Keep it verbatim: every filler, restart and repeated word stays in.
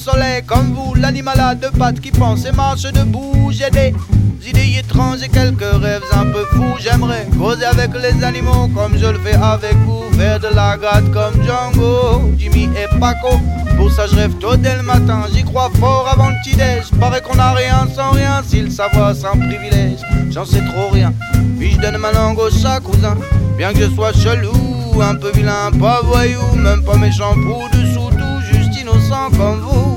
soleil comme vous, l'animal à deux pattes qui pense et marche debout. J'ai des idées étranges et quelques rêves un peu fous. J'aimerais causer avec les animaux comme je le fais avec vous. Faire de la gratte comme Django, Jimmy et Paco. Pour ça je rêve tôt dès le matin, j'y crois fort avant le petit-déj. Paraît qu'on a rien sans rien, si le savoir sans privilège. J'en sais trop rien, puis je donne ma langue au chat cousin. Bien que je sois chelou, un peu vilain, pas voyou, même pas méchant pour dessous, tout juste innocent comme vous.